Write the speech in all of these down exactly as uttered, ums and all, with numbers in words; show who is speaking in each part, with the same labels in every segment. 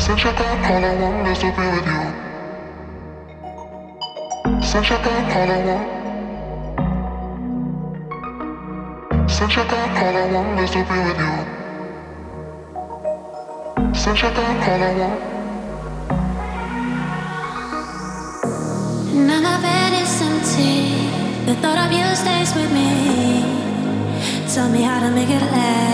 Speaker 1: Since you're gone, all I want is to be with you. Since you're gone, all I want. Since you're gone, all I want is to be with you. Since you're gone, all I want.
Speaker 2: Now my bed is empty. The thought of you stays with me. Tell me how to make it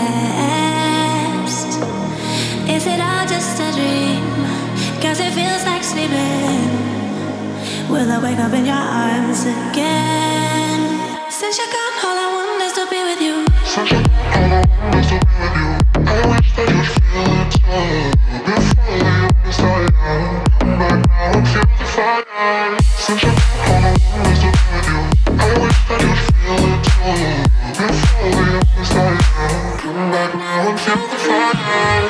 Speaker 2: last. Is it all just a dream? Cause it feels like sleeping. Will I wake up in your arms again? Since you're gone, all I want is to be with you.
Speaker 1: Since you're gone, all I want is to be with you. I wish that you'd feel it too. Before we understand, come back now and feel the fire. Since you're gone, all I want is to be with you. I wish that you'd feel it too. Before we understand, come back now and feel the fire.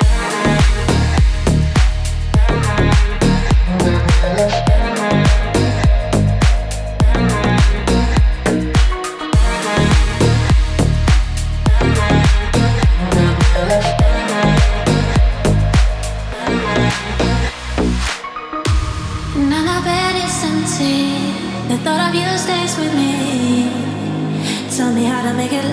Speaker 2: Now my bed is empty. The thought of you stays with me. Tell me how to make it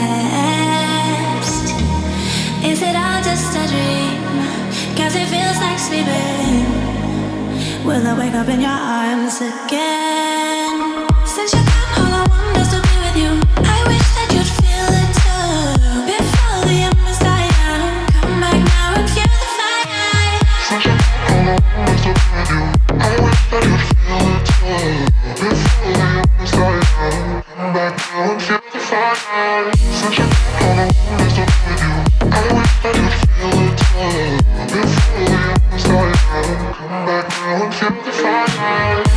Speaker 2: last. Is it all just a dream? Cause it feels like sleeping. Will I wake up in your arms again? Since you're gone, all I want is to be with you. I wish that you'd feel it too. Before the embers die down, come back now and feel the fire.
Speaker 1: Since you're gone, all I want is to be with you. I wish that you'd feel it too. Before the embers die down, come back now and feel the fire. Since you're gone, all I want is to be with you. I wish that you'd feel it too. Before the embers die down, come back now and feel the fire.